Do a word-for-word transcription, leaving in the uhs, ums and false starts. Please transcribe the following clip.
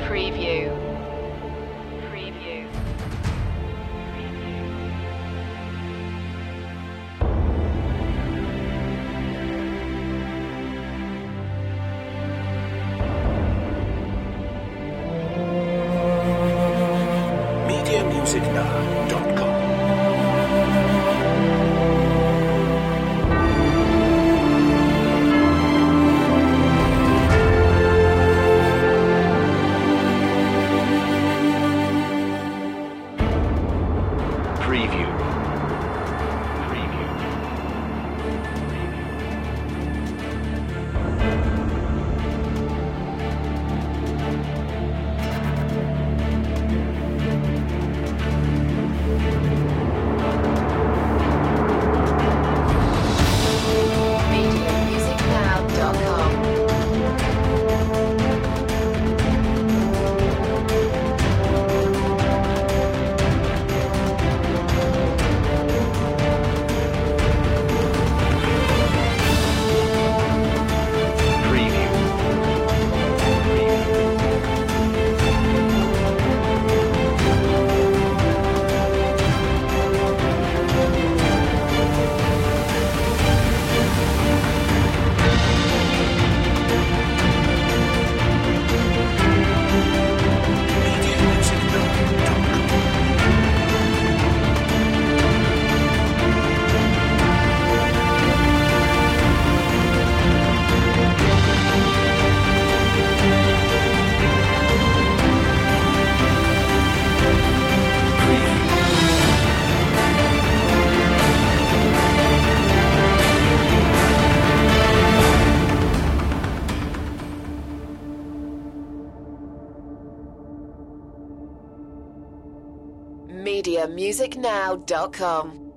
Preview. Preview. media music now dot com. Preview. Preview. media music now dot com. Preview. media music now dot com. media music now dot com.